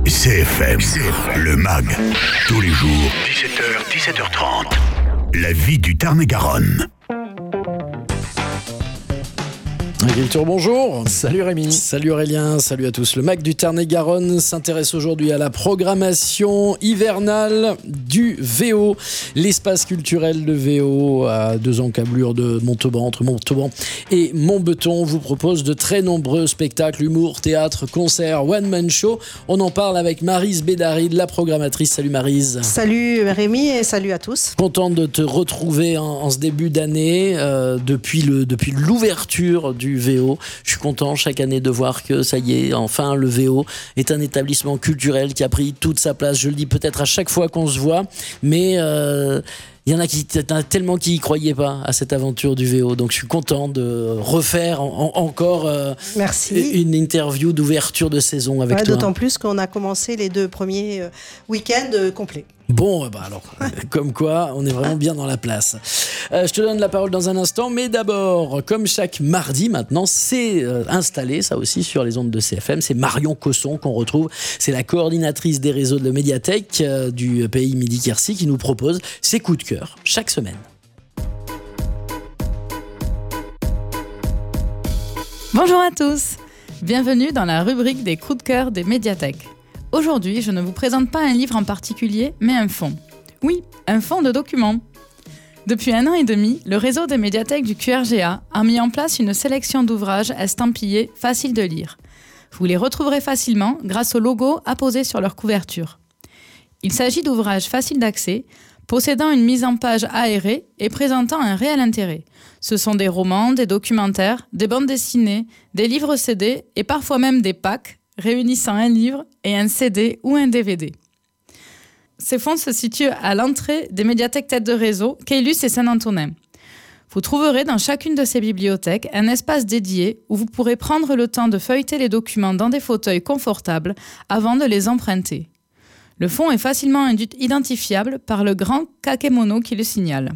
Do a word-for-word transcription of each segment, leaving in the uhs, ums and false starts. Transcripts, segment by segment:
C F M, C F M, le MAG, tous les jours, dix-sept heures, dix-sept heures trente. La vie du Tarn-et-Garonne. Agriculture, bonjour. Salut Rémi. Salut Aurélien, salut à tous. Le MAG du Tarn-et-Garonne s'intéresse aujourd'hui à la programmation hivernale du V O. L'espace culturel de V O à deux encablures de Montauban, entre Montauban et Montbeton, vous propose de très nombreux spectacles, humour, théâtre, concerts, one-man show. On en parle avec Maryse Bédary, la programmatrice. Salut Maryse. Salut Rémi et salut à tous. Contente de te retrouver en, en ce début d'année, euh, depuis, le, depuis l'ouverture du V O. Je suis content chaque année de voir que ça y est, enfin le V O est un établissement culturel qui a pris toute sa place. Je le dis peut-être à chaque fois qu'on se voit, mais euh, il y en a qui tellement qui y croyaient pas à cette aventure du V O. Donc je suis content de refaire en, en, encore euh, Merci. une interview d'ouverture de saison avec ouais, toi. D'autant plus qu'on a commencé les deux premiers euh, week-ends euh, complets. Bon, bah alors, comme quoi, on est vraiment bien dans la place. Euh, je te donne la parole dans un instant, mais d'abord, comme chaque mardi maintenant, c'est euh, installé, ça aussi, sur les ondes de C F M. C'est Marion Cosson qu'on retrouve. C'est la coordinatrice des réseaux de la médiathèque euh, du pays Midi-Quercy qui nous propose ses coups de cœur chaque semaine. Bonjour à tous, bienvenue dans la rubrique des coups de cœur des médiathèques. Aujourd'hui, je ne vous présente pas un livre en particulier, mais un fonds. Oui, un fonds de documents. Depuis un an et demi, le réseau des médiathèques du Q R G A a mis en place une sélection d'ouvrages estampillés faciles de lire. Vous les retrouverez facilement grâce au logo apposé sur leur couverture. Il s'agit d'ouvrages faciles d'accès, possédant une mise en page aérée et présentant un réel intérêt. Ce sont des romans, des documentaires, des bandes dessinées, des livres C D et parfois même des packs réunissant un livre et un C D ou un D V D. Ces fonds se situent à l'entrée des médiathèques tête de réseau, Caylus et Saint-Antonin. Vous trouverez dans chacune de ces bibliothèques un espace dédié où vous pourrez prendre le temps de feuilleter les documents dans des fauteuils confortables avant de les emprunter. Le fonds est facilement identifiable par le grand kakémono qui le signale.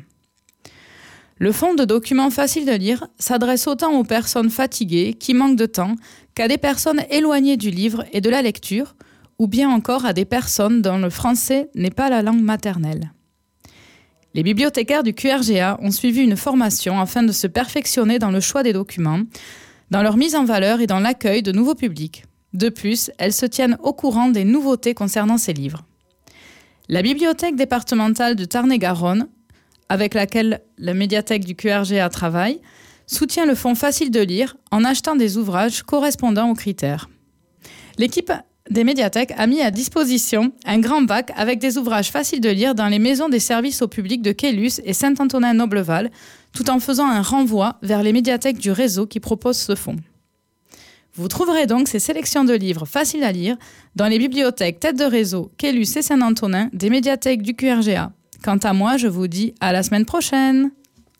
Le fonds de documents faciles de lire s'adresse autant aux personnes fatiguées qui manquent de temps qu'à des personnes éloignées du livre et de la lecture, ou bien encore à des personnes dont le français n'est pas la langue maternelle. Les bibliothécaires du Q R G A ont suivi une formation afin de se perfectionner dans le choix des documents, dans leur mise en valeur et dans l'accueil de nouveaux publics. De plus, elles se tiennent au courant des nouveautés concernant ces livres. La bibliothèque départementale de Tarn-et-Garonne, avec laquelle la médiathèque du Q R G A travaille, soutient le fonds facile de lire en achetant des ouvrages correspondant aux critères. L'équipe des médiathèques a mis à disposition un grand bac avec des ouvrages faciles de lire dans les maisons des services au public de Caylus et Saint-Antonin-Nobleval, tout en faisant un renvoi vers les médiathèques du réseau qui proposent ce fonds. Vous trouverez donc ces sélections de livres faciles à lire dans les bibliothèques tête de réseau, Caylus et Saint-Antonin des médiathèques du Q R G A. Quant à moi, je vous dis à la semaine prochaine.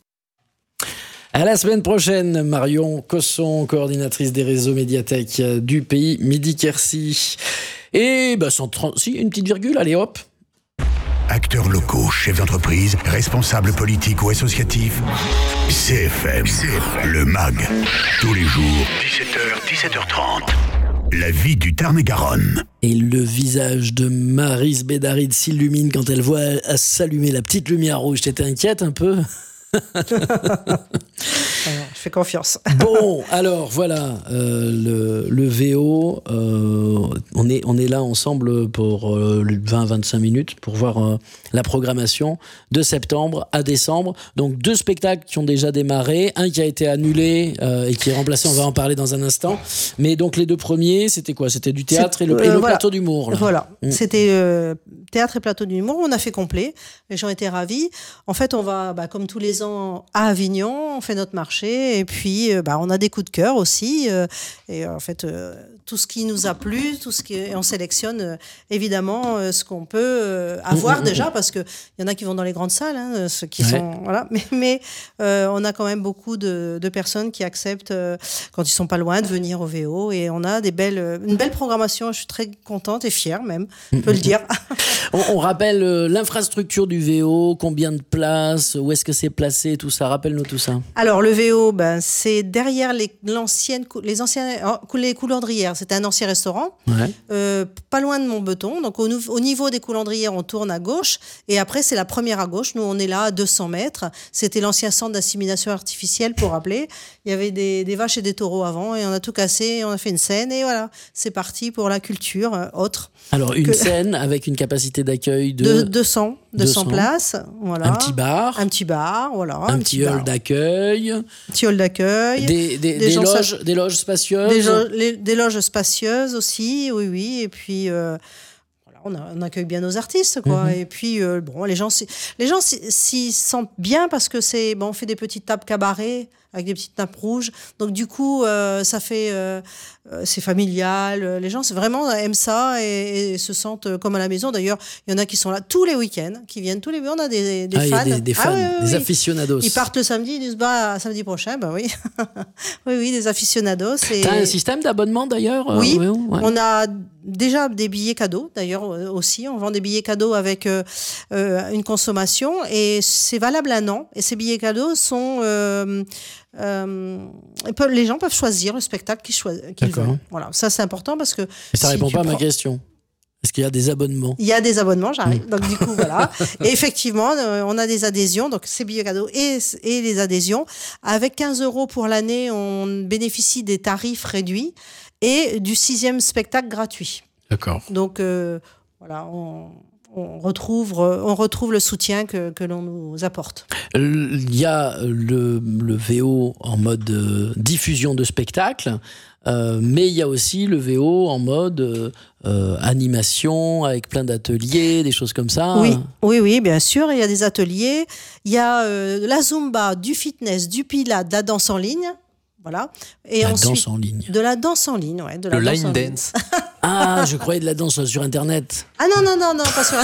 À la semaine prochaine, Marion Cosson, coordinatrice des réseaux médiathèques du pays Midi-Quercy. Et bah, sans trente, si, une petite virgule, allez hop. Acteurs locaux, chefs d'entreprise, responsables politiques ou associatifs. C F M, C F M, le MAG, tous les jours, dix-sept heures, dix-sept heures trente. La vie du Tarn-et-Garonne. Et le visage de Maryse Bédary s'illumine quand elle voit s'allumer la petite lumière rouge. T'étais inquiète un peu ? Alors, je fais confiance. Bon, alors voilà, euh, le, le V O, euh, on, est, on est là ensemble pour euh, vingt à vingt-cinq minutes pour voir euh, la programmation de septembre à décembre. Donc deux spectacles qui ont déjà démarré, un qui a été annulé euh, et qui est remplacé, on va en parler dans un instant. Mais donc les deux premiers, c'était quoi ? C'était du théâtre C'est, et le, euh, et le voilà. plateau d'humour. Là. Voilà, mmh. c'était euh, théâtre et plateau d'humour, on a fait complet, les gens étaient ravis. En fait, on va, bah, comme tous les ans, à Avignon, on fait notre marché et puis euh, bah, on a des coups de cœur aussi. Euh, et en fait, euh, tout ce qui nous a plu, tout ce qui, et on sélectionne euh, évidemment euh, ce qu'on peut euh, avoir mmh, déjà, mmh. parce qu'il y en a qui vont dans les grandes salles, hein, ceux qui ouais. sont... Voilà, mais mais euh, on a quand même beaucoup de, de personnes qui acceptent, euh, quand ils sont pas loin, de venir au V O et on a des belles, une belle programmation. Je suis très contente et fière même, je peux le dire. on, on rappelle euh, l'infrastructure du V O, combien de places, où est-ce que c'est placé, tout ça. Rappelle-nous tout ça. Alors le V O, ben, c'est derrière les, l'ancienne, les anciennes les coulandrières Coulandrières. C'était un ancien restaurant, Ouais. euh, pas loin de Montbeton. Donc, au, nou- au niveau des Coulandrières, on tourne à gauche. Et après, c'est la première à gauche. Nous, on est là à deux cents mètres. C'était l'ancien centre d'insémination artificielle, pour rappeler. Il y avait des, des vaches et des taureaux avant. Et on a tout cassé. On a fait une scène. Et voilà, c'est parti pour la culture euh, autre. Alors, une Que- scène avec une capacité d'accueil de... De deux cents, deux cents deux cents. places. Voilà. Un petit bar, Un petit bar, voilà. un, petit hall bar. d'accueil, Un petit hall d'accueil. des, des, Des des gens loges, des loges spacieuses. Des, jo- les- des loges spacieuses aussi, oui, oui. Et puis, euh, voilà, on, a- on accueille bien nos artistes, quoi. Mhm. Et puis, euh, bon, les gens, s'y- les gens s'y, s'y sentent bien parce que c'est, bon, on fait des petites tables cabaret avec des petites nappes rouges. Donc, du coup, euh, ça fait, euh, euh, c'est familial. Les gens, c'est vraiment aiment ça et, et se sentent euh, comme à la maison. D'ailleurs, il y en a qui sont là tous les week-ends, qui viennent tous les week-ends. On a des, des Ah, il y fans. a des, des fans, Ah, oui, oui, des oui. aficionados. Ils partent le samedi, ils disent bah samedi prochain, bah oui, oui, oui, des aficionados. Et... T'as un système d'abonnement d'ailleurs euh, Oui, ouais, ouais. on a déjà des billets cadeaux, d'ailleurs euh, aussi. On vend des billets cadeaux avec euh, euh, une consommation et c'est valable un an. Et ces billets cadeaux sont... Euh, euh, ils peuvent- les gens peuvent choisir le spectacle qu'ils, choi- qu'ils D'accord. veulent. Voilà, ça c'est important parce que... Mais ça si répond tu pas à ma prends- question. Est-ce qu'il y a des abonnements? Il y a des abonnements, j'arrive. Mm. Donc du coup, voilà. Et effectivement, euh, on a des adhésions, donc ces billets cadeaux et, et les adhésions. Avec quinze euros pour l'année, on bénéficie des tarifs réduits et du sixième spectacle gratuit. D'accord. Donc euh, voilà, on, on retrouve, on retrouve le soutien que, que l'on nous apporte. Il y a le, le V O en mode euh, diffusion de spectacle, euh, mais il y a aussi le V O en mode euh, euh, animation avec plein d'ateliers, des choses comme ça. Oui, oui, oui, bien sûr. Il y a des ateliers. Il y a euh, la Zumba, du fitness, du Pilates, de la danse en ligne. Voilà. Et La ensuite, danse en ligne. de la danse en ligne, ouais. De la Le danse line en ligne. dance. Ah, je croyais de la danse sur Internet. Ah non, non, non, non, pas sur la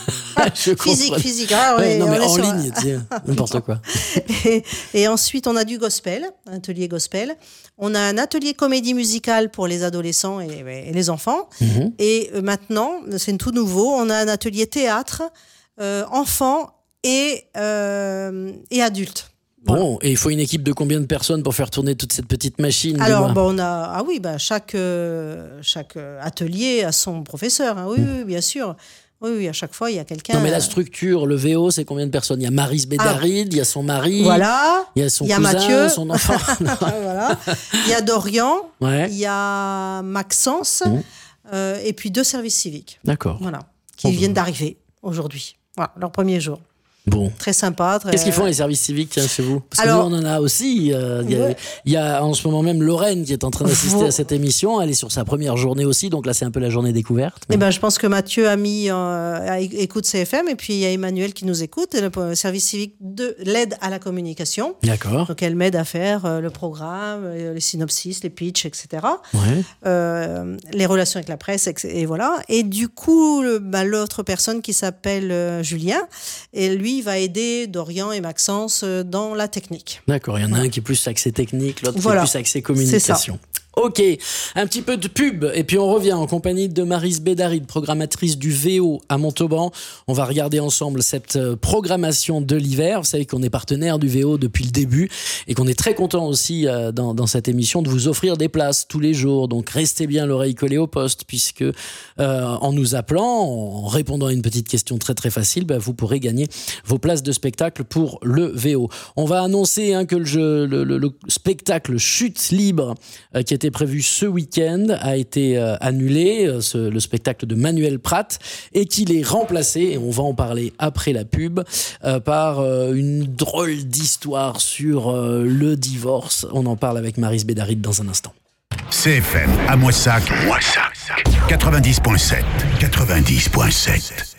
Je physique, comprends. physique. Ah, Ouais, oui, non, mais on est en sur- ligne, tu sais, n'importe quoi. Et, et ensuite, on a du gospel, un atelier gospel. On a un atelier comédie musicale pour les adolescents et, et les enfants. Mhm. Et euh, maintenant, c'est tout nouveau, on a un atelier théâtre, euh, enfants et, euh, et adultes. Bon, et il faut une équipe de combien de personnes pour faire tourner toute cette petite machine? Alors, dis-moi. bon, on a, ah oui, bah, chaque, euh, chaque euh, atelier a son professeur. Hein. Oui, oui, bien sûr. Oui, oui, à chaque fois, il y a quelqu'un. Non, mais la euh, structure, le V O, c'est combien de personnes? Il y a Maryse Bédaride, il y a son mari, Voilà. il y a son Il y a cousin, Mathieu. son enfant. Voilà. Il y a Dorian, Ouais, il y a Maxence, Mhm. euh, et puis deux services civiques. d'accord. Voilà. Qui Oh, viennent bah. d'arriver aujourd'hui. Voilà, leur premier jour. Bon. Très sympa. Très... Qu'est-ce qu'ils font les services civiques, tiens, chez vous? Parce que Alors- nous, on en a aussi. euh, Il y, a- Ouais. il y a en ce moment même Lorraine qui est en train d'assister Vous- à cette émission. Elle est sur sa première journée aussi, donc là, c'est un peu la journée découverte. Eh ben, je pense que Mathieu a mis euh, à- écoute C F M et puis il y a Emmanuel qui nous écoute, le euh, service civique de l'aide à la communication. D'accord. Donc elle m'aide à faire euh, le programme, euh, les synopsis, les pitchs, et cetera. Ouais. Euh, les relations avec la presse, et, et voilà. Et du coup, le- bah, l'autre personne qui s'appelle euh, Julien, et lui va aider Dorian et Maxence euh, dans la technique. D'accord. Il y en a un qui est plus axé technique, l'autre Voilà. qui est plus axé communication. Ok, un petit peu de pub et puis on revient en compagnie de Maryse Bédaride, programmatrice du V O à Montauban. On va regarder ensemble cette euh, programmation de l'hiver. Vous savez qu'on est partenaire du V O depuis le début et qu'on est très content aussi euh, dans, dans cette émission de vous offrir des places tous les jours. Donc restez bien l'oreille collée au poste puisque euh, en nous appelant, en répondant à une petite question très très facile, bah, vous pourrez gagner vos places de spectacle pour le V O. On va annoncer hein, que le, jeu, le, le, le spectacle Chute libre euh, qui était prévu ce week-end a été euh, annulé, euh, ce, le spectacle de Manuel Pratt, et qu'il est remplacé, et on va en parler après la pub, euh, par euh, une drôle d'histoire sur euh, le divorce. On en parle avec Maryse Bédaride dans un instant. C F M à Moissac, Moissac, quatre-vingt-dix virgule sept, quatre-vingt-dix virgule sept.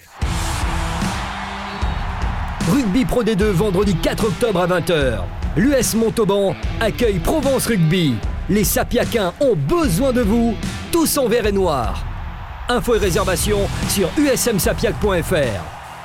Rugby Pro D deux, vendredi quatre octobre à vingt heures. L'U S Montauban accueille Provence Rugby. Les Sapiaquins ont besoin de vous, tous en vert et noir. Infos et réservations sur u s m sapiac point f r.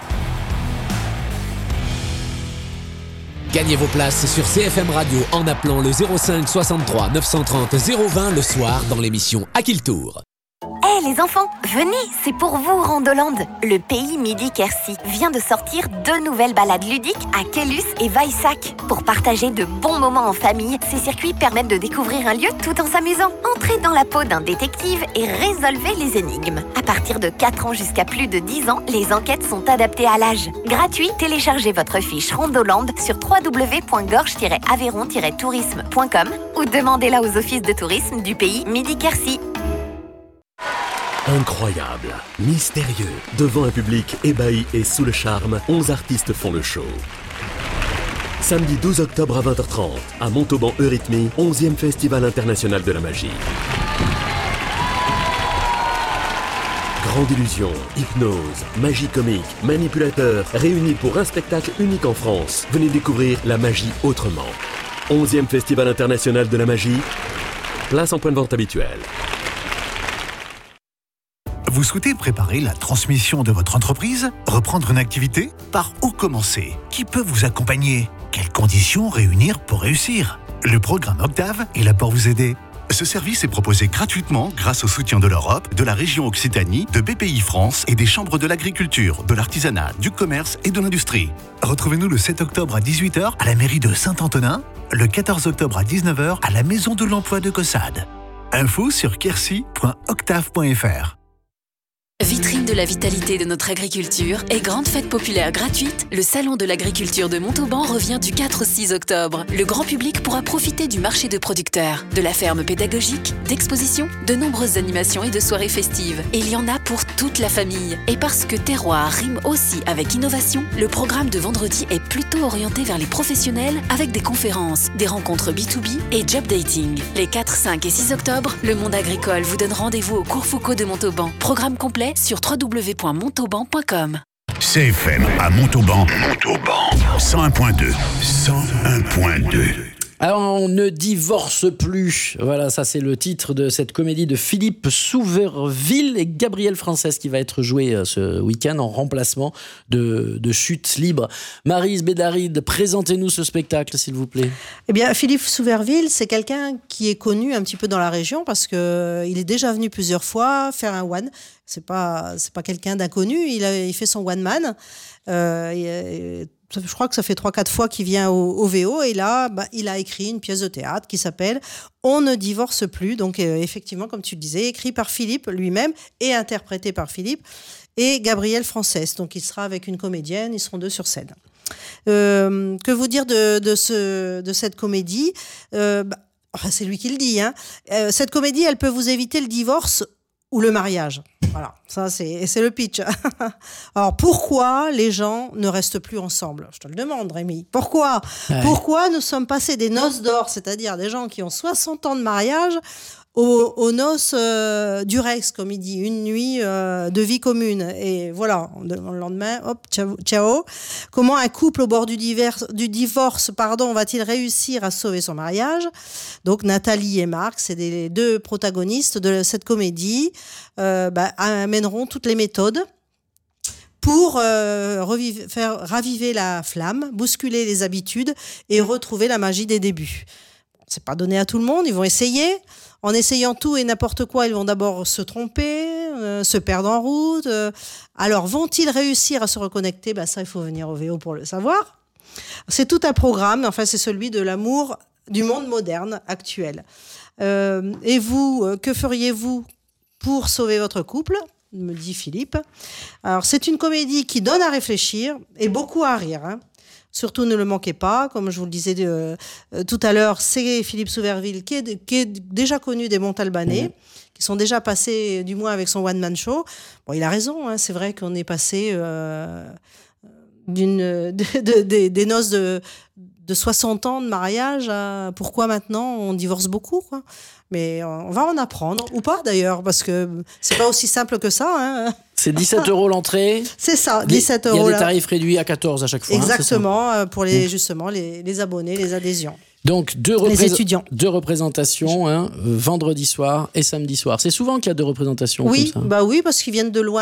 Gagnez vos places sur C F M Radio en appelant le zéro cinq soixante-trois neuf cent trente zéro vingt le soir dans l'émission À qui le tour. Hé les enfants, venez, c'est pour vous Randoland. Le pays Midi-Quercy vient de sortir deux nouvelles balades ludiques à Kellus et Weissac. Pour partager de bons moments en famille, ces circuits permettent de découvrir un lieu tout en s'amusant. Entrez dans la peau d'un détective et résolvez les énigmes. À partir de quatre ans jusqu'à plus de dix ans, les enquêtes sont adaptées à l'âge. Gratuit, téléchargez votre fiche Randoland sur w w w point gorge tiret aveyron tiret tourisme point com ou demandez-la aux offices de tourisme du pays Midi-Quercy. Incroyable, mystérieux, devant un public ébahi et sous le charme, onze artistes font le show. Samedi douze octobre à vingt heures trente, à Montauban Eurythmie, onzième Festival international de la magie. Grande illusion, hypnose, magie comique, manipulateur, réunis pour un spectacle unique en France. Venez découvrir la magie autrement. onzième Festival international de la magie, place en point de vente habituel. Vous souhaitez préparer la transmission de votre entreprise? Reprendre une activité? Par où commencer? Qui peut vous accompagner? Quelles conditions réunir pour réussir? Le programme Octave est là pour vous aider. Ce service est proposé gratuitement grâce au soutien de l'Europe, de la région Occitanie, de B P I France et des chambres de l'agriculture, de l'artisanat, du commerce et de l'industrie. Retrouvez-nous le sept octobre à dix-huit heures à la mairie de Saint-Antonin, le quatorze octobre à dix-neuf heures à la Maison de l'Emploi de Caussade. Info sur quercy point octave point f r. Vitrine de la vitalité de notre agriculture et grande fête populaire gratuite, le Salon de l'agriculture de Montauban revient du quatre au six octobre. Le grand public pourra profiter du marché de producteurs, de la ferme pédagogique, d'expositions, de nombreuses animations et de soirées festives. Et il y en a pour toute la famille. Et parce que terroir rime aussi avec innovation, le programme de vendredi est plutôt orienté vers les professionnels avec des conférences, des rencontres B deux B et job dating. Les quatre, cinq et six octobre, le monde agricole vous donne rendez-vous au cours Foucault de Montauban. Programme complet sur w w w point montauban point com. C F M à Montauban, Montauban, cent un point deux, cent un point deux. Alors, on ne divorce plus. Voilà, ça c'est le titre de cette comédie de Philippe Souverville et Gabriel Frances qui va être jouée ce week-end en remplacement de, de Chute libre. Maryse Bédaride, présentez-nous ce spectacle, s'il vous plaît. Eh bien, Philippe Souverville, c'est quelqu'un qui est connu un petit peu dans la région parce qu'il est déjà venu plusieurs fois faire un one. C'est pas, c'est pas quelqu'un d'inconnu. Il, a, il fait son one man. Euh, et, je crois que ça fait trois quatre fois qu'il vient au, au V O et là, bah, il a écrit une pièce de théâtre qui s'appelle « On ne divorce plus ». Donc euh, effectivement, comme tu le disais, écrit par Philippe lui-même et interprété par Philippe et Gabriel Frances. Donc il sera avec une comédienne, ils seront deux sur scène. Euh, que vous dire de, de, ce, de cette comédie euh, bah, enfin, c'est lui qui le dit. Hein. Euh, cette comédie, elle peut vous éviter le divorce ou le mariage. Voilà, ça c'est, c'est le pitch. Alors pourquoi les gens ne restent plus ensemble? Je te le demande, Rémi. Pourquoi ouais. Pourquoi nous sommes passés des noces d'or, c'est-à-dire des gens qui ont soixante ans de mariage, aux, aux noces euh, du Rex, comme il dit, une nuit euh, de vie commune. Et voilà, le lendemain, hop, ciao, ciao. Comment un couple au bord du, divers, du divorce pardon, va-t-il réussir à sauver son mariage? Donc Nathalie et Marc, c'est les deux protagonistes de cette comédie, euh, bah, amèneront toutes les méthodes pour euh, revive, faire raviver la flamme, bousculer les habitudes et retrouver la magie des débuts. C'est pas donné à tout le monde, ils vont essayer. En essayant tout et n'importe quoi, ils vont d'abord se tromper, euh, se perdre en route. Euh, alors, vont-ils réussir à se reconnecter? Ben, ça, il faut venir au V O pour le savoir. C'est tout un programme, enfin, c'est celui de l'amour du monde moderne actuel. Euh, et vous, que feriez-vous pour sauver votre couple? Me dit Philippe. Alors, c'est une comédie qui donne à réfléchir et beaucoup à rire, hein. Surtout, ne le manquez pas. Comme je vous le disais euh, tout à l'heure, c'est Philippe Souverville qui est, qui est déjà connu des Montalbanais, mmh. qui sont déjà passés, du moins avec son one-man show. Bon, il a raison, hein, c'est vrai qu'on est passé euh, d'une, de, de, de, des noces de, de soixante ans de mariage à pourquoi maintenant on divorce beaucoup, quoi. Mais on va en apprendre, ou pas d'ailleurs, parce que c'est pas aussi simple que ça. Hein. C'est dix-sept euros l'entrée. C'est ça, dix-sept euros. Il y a des tarifs réduits à quatorze à chaque fois. Exactement, hein, pour les, justement les, les abonnés, les adhésions. Donc deux, les représ- étudiants. deux représentations, hein, vendredi soir et samedi soir. C'est souvent qu'il y a deux représentations oui, comme ça. Bah oui, parce qu'ils viennent de loin.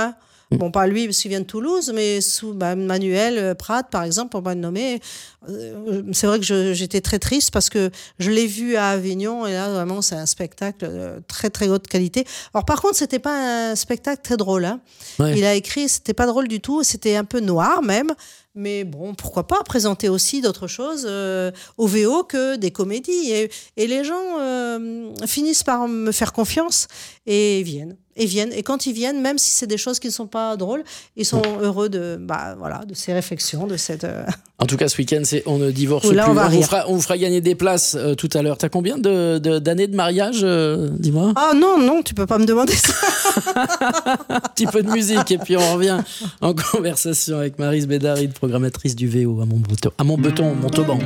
Bon, pas lui, parce qu'il vient de Toulouse, mais sous bah, Manuel Prat, par exemple, pour pas le nommer. Euh, c'est vrai que je, j'étais très triste parce que je l'ai vu à Avignon et là, vraiment, c'est un spectacle de très, très haute qualité. Alors, par contre, c'était pas un spectacle très drôle. Hein. Ouais. Il a écrit, c'était pas drôle du tout, c'était un peu noir même. Mais bon, pourquoi pas présenter aussi d'autres choses euh, au V O que des comédies. Et, et les gens euh, finissent par me faire confiance et viennent. Et viennent. Et quand ils viennent, même si c'est des choses qui ne sont pas drôles, ils sont heureux de, bah, voilà, de ces réflexions, de cette... Euh... En tout cas, ce week-end, c'est On ne divorce là, plus. On, va on, vous fera, on vous fera gagner des places euh, tout à l'heure. T'as combien de, de, d'années de mariage, euh, dis-moi ? Ah non, non, tu peux pas me demander ça. Un petit peu de musique et puis on revient en conversation avec Maryse Bédaride, programmatrice du V O à Montbeton, à Montbeton, Montauban.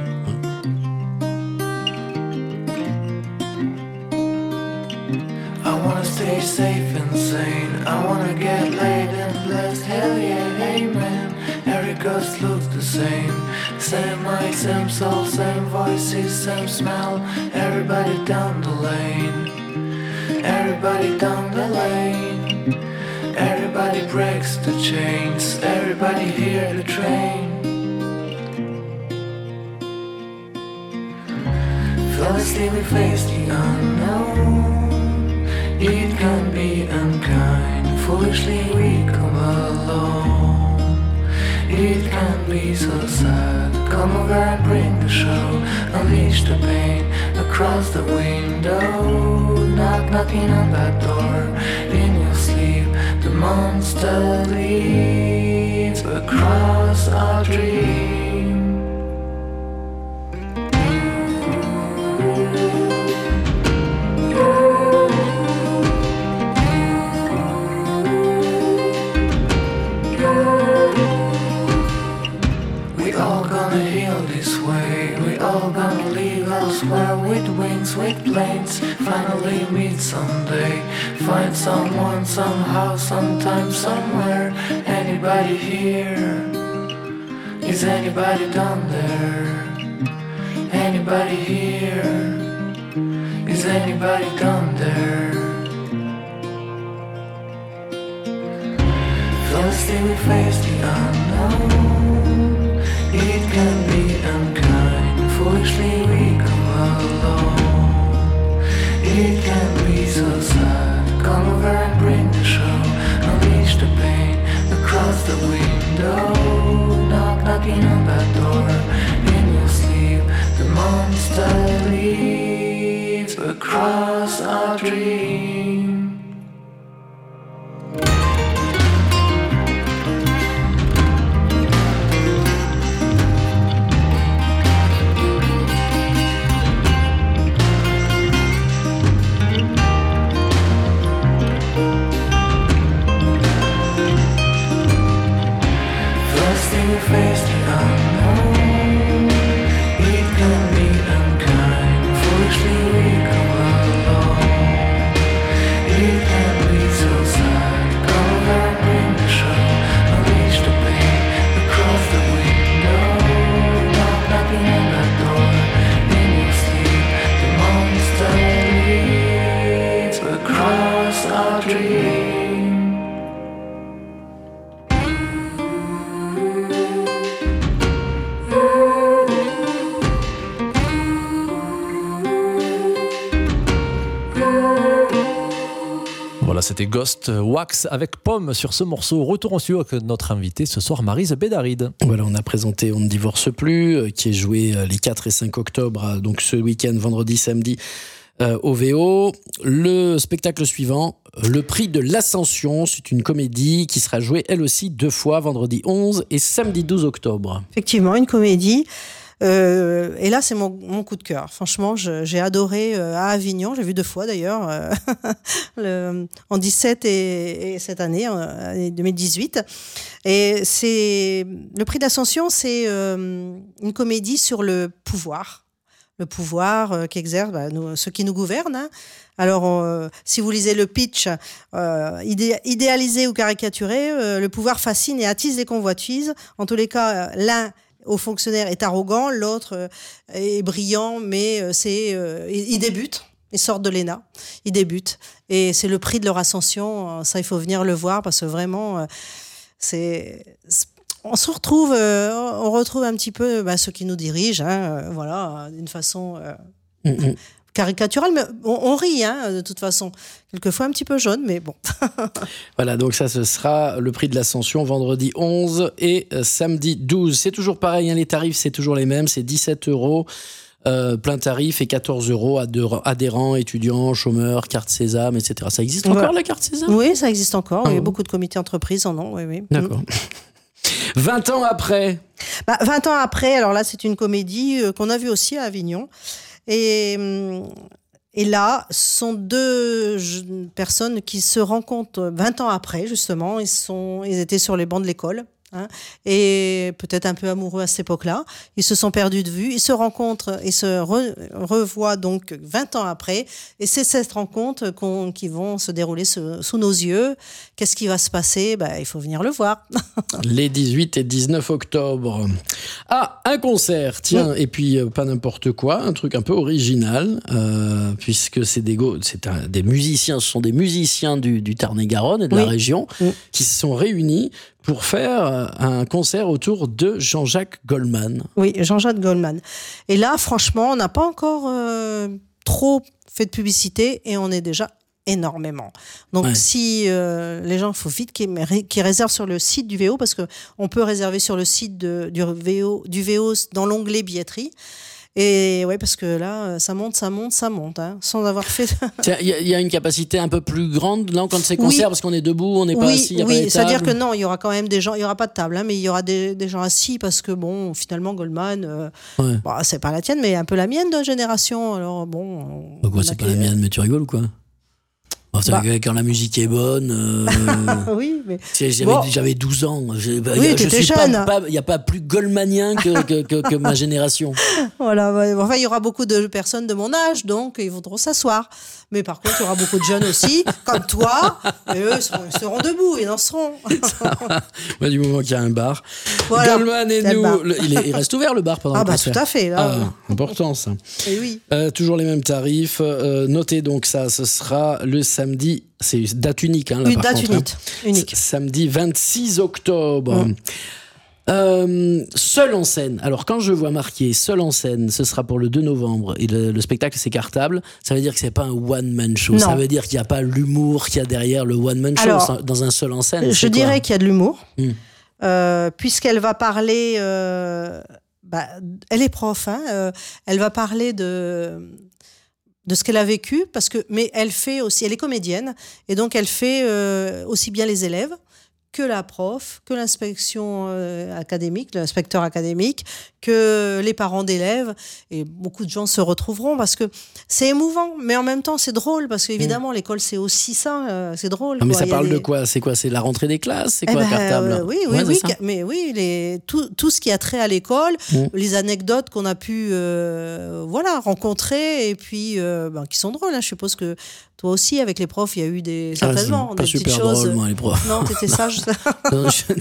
I wanna stay safe and sane. I wanna get laid and blessed. Hell yeah, amen. Every ghost looks the same. Same light, same soul, same voices, same smell. Everybody down the lane. Everybody down the lane. Everybody breaks the chains. Everybody hear the train. Fearlessly we face the unknown. It can be unkind, foolishly we come alone. It can be so sad, come over and bring the show. Unleash the pain across the window. Knock, knocking on that door. In your sleep, the monster leads across our dream. With wings, with planes, finally meet someday. Find someone, somehow, sometime, somewhere. Anybody here? Is anybody down there? Anybody here? Is anybody down there? Fearlessly we face the unknown. It can be unkind, foolishly we come alone. It can be so sad, come over and bring the show. Unleash the pain across the window. Knock, knocking on that door. In your sleep, the monster leads across our dream. Face the unknown. It can be unkind, foolishly we come alone. It can be so sad, come over and bring the show. Unleash the pain across the window. Knock, knocking on that door. In your sleep, the monster leads across our dream. Voilà, c'était Ghost Wax avec Pomme sur ce morceau. Retour en studio avec notre invitée ce soir, Maryse Bédaride. Voilà, on a présenté On ne divorce plus, qui est joué les quatre et cinq octobre, donc ce week-end, vendredi, samedi, euh, au V O. Le spectacle suivant, Le Prix de l'Ascension, c'est une comédie qui sera jouée elle aussi deux fois, vendredi onze et samedi douze octobre. Effectivement, une comédie. Euh, et là, c'est mon, mon coup de cœur. Franchement, je, j'ai adoré euh, à Avignon. J'ai vu deux fois d'ailleurs, euh, le, en dix-sept et, et cette année, en deux mille dix-huit. Et c'est Le Prix d'Ascension, c'est euh, une comédie sur le pouvoir, le pouvoir euh, qu'exercent bah, nous, ceux qui nous gouvernent. Hein. Alors, euh, si vous lisez le pitch, euh, idé- idéalisé ou caricaturé, euh, le pouvoir fascine et attise les convoitises. En tous les cas, euh, l'un au fonctionnaire est arrogant, l'autre euh, est brillant, mais euh, c'est, euh, il, il débute. Ils sortent de l'E N A, ils débutent. Et c'est le prix de leur ascension. Ça, il faut venir le voir parce que vraiment, c'est... On se retrouve, euh, on retrouve un petit peu bah, ceux qui nous dirigent, hein, euh, voilà, d'une façon euh, mm-hmm. caricaturale, mais on, on rit, hein, de toute façon. Quelquefois un petit peu jaune, mais bon. Voilà, donc ça, ce sera le prix de l'Ascension vendredi onze et euh, samedi douze. C'est toujours pareil, hein, les tarifs, c'est toujours les mêmes, c'est dix-sept euros. Euh, plein tarif et quatorze euros adhérents, étudiants, chômeurs, carte Sésame, et cetera. Ça existe encore, ouais. La carte Sésame ? Oui, ça existe encore. Ah, il y a bon. beaucoup de comités entreprises en ont, oui, oui. D'accord. vingt ans après. Bah, vingt ans après, alors là, c'est une comédie euh, qu'on a vue aussi à Avignon. Et, et là, ce sont deux personnes qui se rencontrent vingt ans après, justement. Ils, sont, ils étaient sur les bancs de l'école. Hein, et peut-être un peu amoureux à cette époque-là. Ils se sont perdus de vue, ils se rencontrent et se re- revoient donc vingt ans après. Et c'est cette rencontre qu'on, qui vont se dérouler sous, sous nos yeux. Qu'est-ce qui va se passer ? Ben, il faut venir le voir. Les dix-huit et dix-neuf octobre. Ah, un concert, tiens, oui. Et puis euh, pas n'importe quoi, un truc un peu original, euh, puisque c'est, des, go- c'est un, des musiciens, ce sont des musiciens du, du Tarn-et-Garonne et de oui. la région oui. qui se sont réunis pour faire un concert autour de Jean-Jacques Goldman. Oui, Jean-Jacques Goldman. Et là, franchement, on n'a pas encore euh, trop fait de publicité et on est déjà énormément. Donc, ouais. si euh, les gens, il faut vite qu'ils, qu'ils réservent sur le site du V O parce qu'on peut réserver sur le site de, du, V O, du V O dans l'onglet billetterie. Et ouais, parce que là, ça monte, ça monte, ça monte, hein, sans avoir fait. Il y, y a une capacité un peu plus grande là quand c'est concert, oui. Parce qu'on est debout, on n'est pas oui, assis, il y a oui, pas de table. C'est-à-dire que non, il y aura quand même des gens, il y aura pas de table, hein, mais il y aura des, des gens assis parce que bon, finalement, Goldman, euh, ouais. Bon, c'est pas la tienne, mais un peu la mienne de génération. Alors bon. Bah quoi, c'est pas la mienne, mais tu rigoles ou quoi? Bon, bah. Quand la musique est bonne. Euh, oui, mais. J'avais, bon. j'avais douze ans. Oui, je t'étais jeune. Il n'y a pas plus goldmanien que, que, que, que ma génération. Voilà. Ouais. Enfin, il y aura beaucoup de personnes de mon âge, donc ils voudront s'asseoir. Mais par contre, il y aura beaucoup de jeunes aussi, comme toi. Et eux, ils seront, ils seront debout, ils danseront. Ouais, du moment qu'il y a un bar. Voilà, Goldman et nous. Le, il, est, il reste ouvert le bar pendant ah le bah, concert. Tout à fait. Là. Ah, important ça. Et oui. Euh, toujours les mêmes tarifs. Euh, notez donc ça, ce sera le samedi. C'est une date unique, hein, là, une par date contre, unique. Hein. unique. Samedi vingt-six octobre. Mmh. Euh, seul en scène. Alors quand je vois marqué seul en scène, ce sera pour le deux novembre et le, le spectacle c'est Cartable. Ça veut dire que c'est pas un one man show. Non. Ça veut dire qu'il n'y a pas l'humour qu'il y a derrière le one man show. Alors, dans un seul en scène. Je dirais quoi qu'il y a de l'humour, mmh. euh, puisqu'elle va parler. Euh, bah, elle est prof. Hein, euh, elle va parler de. de ce qu'elle a vécu, parce que, mais elle fait aussi, elle est comédienne, et donc elle fait euh, aussi bien les élèves que la prof, que l'inspection euh, académique, l'inspecteur académique, que les parents d'élèves, et beaucoup de gens se retrouveront parce que c'est émouvant, mais en même temps c'est drôle, parce qu'évidemment mmh. l'école c'est aussi ça, euh, c'est drôle. Non, mais quoi. ça Il parle des... de quoi ? C'est quoi ? C'est la rentrée des classes ? C'est eh quoi ben, Cartable ? euh, Oui, oui, ouais, oui, mais oui, les, tout, tout ce qui a trait à l'école, mmh. les anecdotes qu'on a pu euh, voilà, rencontrer, et puis euh, ben, qui sont drôles, hein. Je suppose que toi aussi, avec les profs, il y a eu des, certainement ah, des petites choses. Pas super drôle, moi, les profs. Non, t'étais sage. Non, je...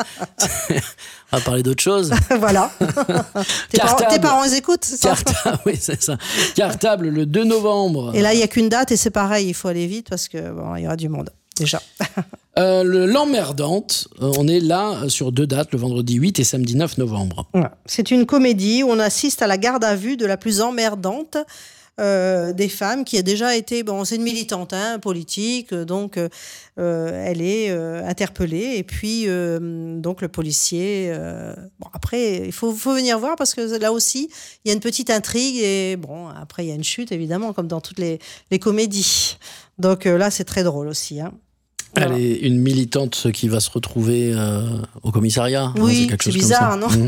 On va parler d'autre chose. Voilà. tes, parents, tes parents, ils écoutent, c'est ça ? Cartable, oui, c'est ça. Cartable, le deux novembre. Et là, il n'y a qu'une date, et c'est pareil, il faut aller vite, parce que bon, il y aura du monde, déjà. euh, le L'Emmerdante, on est là sur deux dates, le vendredi huit et samedi neuf novembre. Ouais. C'est une comédie où on assiste à la garde à vue de la plus emmerdante Euh, des femmes qui a déjà été, bon, c'est une militante hein, politique, donc euh, elle est euh, interpellée et puis euh, donc le policier. Euh, bon, après, il faut, faut venir voir parce que là aussi, il y a une petite intrigue et bon, après il y a une chute évidemment comme dans toutes les, les comédies. Donc euh, là, c'est très drôle aussi. Hein. Elle voilà. est une militante qui va se retrouver euh, au commissariat. Oui, hein, c'est, quelque c'est chose bizarre, comme ça. non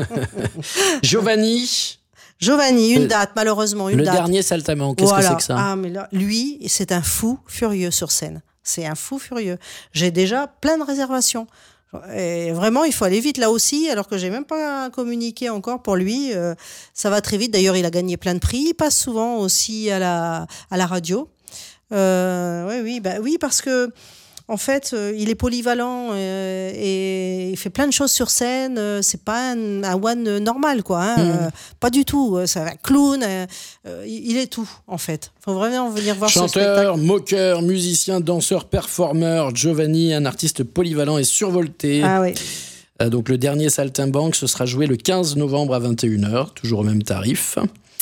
Giovanni. Giovanni, une date, malheureusement, une le date. Le dernier Saltimbanque, qu'est-ce voilà. que c'est que ça ? Ah, mais là, lui, c'est un fou furieux sur scène. C'est un fou furieux. J'ai déjà plein de réservations. Et vraiment, il faut aller vite là aussi, alors que j'ai même pas communiqué encore pour lui. Euh, ça va très vite. D'ailleurs, il a gagné plein de prix. Il passe souvent aussi à la, à la radio. Euh, oui, oui, bah, oui, parce que En fait, euh, il est polyvalent euh, et il fait plein de choses sur scène. Euh, c'est pas un, un one normal, quoi. Hein, mmh. euh, pas du tout. Euh, c'est un clown. Euh, euh, il est tout, en fait. Faut vraiment venir voir ce spectacle. Chanteur, moqueur, musicien, danseur, performeur, Giovanni, un artiste polyvalent et survolté. Ah oui. Euh, donc le dernier Saltimbanque, ce sera joué le quinze novembre à vingt et une heures, toujours au même tarif.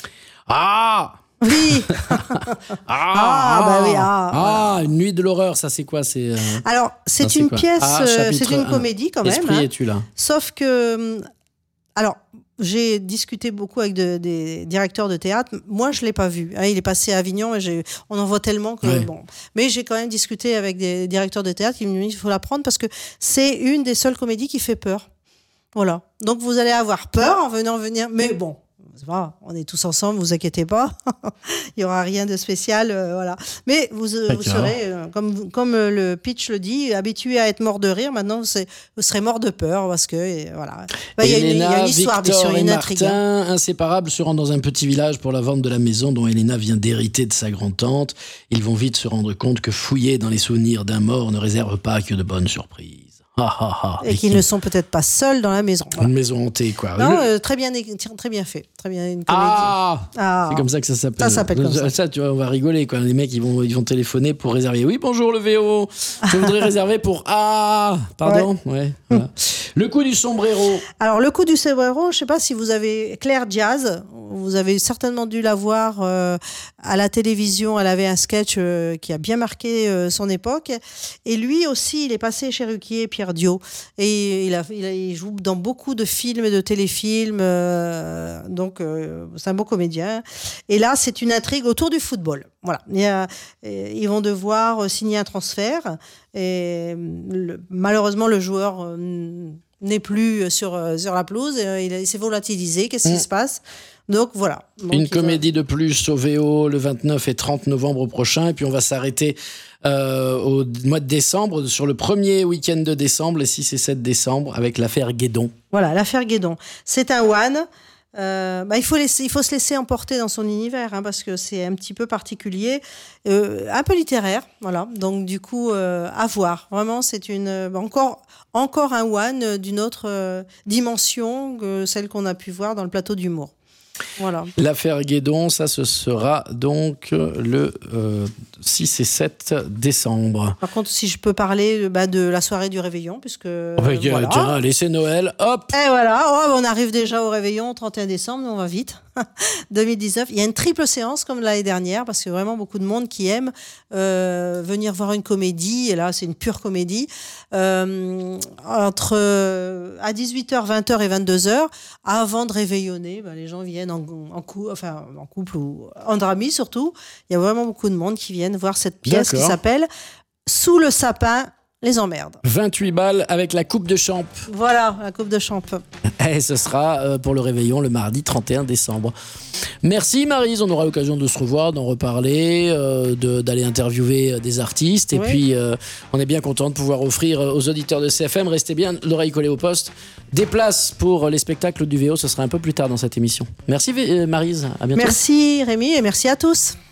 Ah Oui. ah, ah, bah oui. Ah, ah voilà. Une nuit de l'horreur, ça c'est quoi c'est, euh... Alors, c'est non, c'est une quoi pièce, ah, euh, c'est une comédie quand même. Esprit hein. es-tu là ? Sauf que, alors, j'ai discuté beaucoup avec de, des directeurs de théâtre. Moi, je l'ai pas vu. Hein, il est passé à Avignon et j'ai, on en voit tellement que ouais. bon. Mais j'ai quand même discuté avec des directeurs de théâtre qui me disent qu'il faut la prendre parce que c'est une des seules comédies qui fait peur. Voilà. Donc vous allez avoir peur en venant venir, mais bon. On est tous ensemble, vous inquiétez pas. Il y aura rien de spécial, euh, voilà. Mais vous, euh, vous serez, euh, comme, comme le pitch le dit, habitué à être mort de rire. Maintenant, vous, vous serez mort de peur parce que et, voilà. Bah, il y a une, il y a une histoire, bien sûr, il y a une intrigue. Martin, inséparables, se rendent dans un petit village pour la vente de la maison dont Elena vient d'hériter de sa grand-tante. Ils vont vite se rendre compte que fouiller dans les souvenirs d'un mort ne réserve pas que de bonnes surprises. Ah, ah, ah. Et, et qu'ils qui... ne sont peut-être pas seuls dans la maison. Voilà. Une maison hantée, quoi. Non, euh, très bien, très bien fait. Très bien, une comédie. Ah, ah c'est comme ça que ça s'appelle. Ça s'appelle comme ça. Ça, tu vois, on va rigoler, quoi. Les mecs, ils vont, ils vont téléphoner pour réserver. Oui, bonjour, le V O. Je voudrais réserver pour... Ah, pardon. Ouais. ouais voilà. Le coup du sombrero. Alors, le coup du sombrero, je sais pas si vous avez... Claire Diaz, vous avez certainement dû la voir euh, à la télévision. Elle avait un sketch euh, qui a bien marqué euh, son époque. Et lui aussi, il est passé chez Ruquier, Pierre Dio. Et il, a, il, a, il joue dans beaucoup de films et de téléfilms. Euh, donc, euh, c'est un bon comédien. Et là, c'est une intrigue autour du football. Voilà. Il y a, ils vont devoir signer un transfert. Et le, malheureusement, le joueur euh, n'est plus sur, sur la pelouse. Il, il s'est volatilisé. Qu'est-ce mmh. qui se passe ? Donc voilà. Donc, une comédie va... de plus au V O le vingt-neuf et trente novembre prochain. Et puis on va s'arrêter euh, au mois de décembre, sur le premier week-end de décembre, les six et sept décembre, avec l'affaire Guédon. Voilà, l'affaire Guédon. C'est un one. Euh, bah, il, faut laisser, il faut se laisser emporter dans son univers, hein, parce que c'est un petit peu particulier, euh, un peu littéraire. Voilà. Donc du coup, euh, à voir. Vraiment, c'est une, euh, encore, encore un one d'une autre euh, dimension que celle qu'on a pu voir dans le plateau d'humour. Voilà. L'affaire Guédon, ça ce sera donc le euh, six et sept décembre. Par contre, si je peux parler bah, de la soirée du réveillon, puisque... Oh bah, voilà. Tiens, allez, c'est Noël, hop. Et voilà, oh, on arrive déjà au réveillon, trente et un décembre, on va vite. deux mille dix-neuf, il y a une triple séance comme l'année dernière, parce que vraiment beaucoup de monde qui aime euh, venir voir une comédie, et là c'est une pure comédie, euh, entre euh, à dix-huit heures, vingt heures et vingt-deux heures, avant de réveillonner, bah, les gens viennent en, en, cou- enfin, en couple ou entre amis surtout. Il y a vraiment beaucoup de monde qui viennent voir cette pièce D'accord. qui s'appelle « Sous le sapin ». Les emmerdes. vingt-huit balles avec la coupe de champ. Voilà, la coupe de champ. Et ce sera euh, pour le réveillon le mardi trente et un décembre. Merci Maryse, on aura l'occasion de se revoir, d'en reparler, euh, de, d'aller interviewer des artistes. Et oui. puis, euh, on est bien content de pouvoir offrir aux auditeurs de C F M, restez bien l'oreille collée au poste, des places pour les spectacles du V O. Ce sera un peu plus tard dans cette émission. Merci Maryse, à bientôt. Merci Rémi et merci à tous.